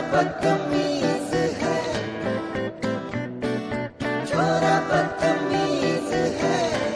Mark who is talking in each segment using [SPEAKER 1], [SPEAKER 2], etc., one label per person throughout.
[SPEAKER 1] बदतमीज है, छोरा बदतमीज है।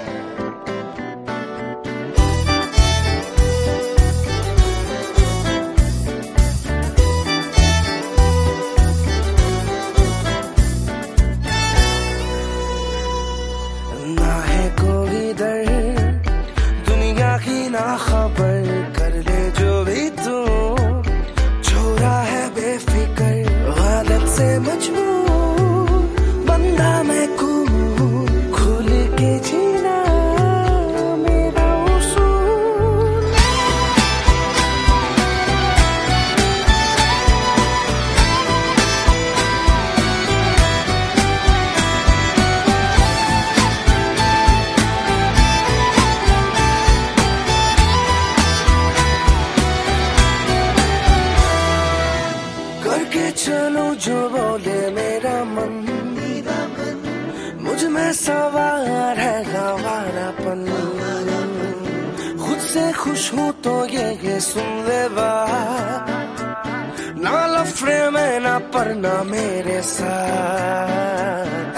[SPEAKER 2] ना है कोई डर दुनिया की ना खबर, कर ले जो भी तू, छोरा है बेफिकर हालत से मजबूर, बंदा मैं खुल के जीना मेरा उसूल। करके चलूं जो बोले मेरा मन, मुझ में सवार है गवारापन, खुद से खुश हूं तो ये सुन ले बात, ना लफड़े में ना पढ़ना मेरे साथ।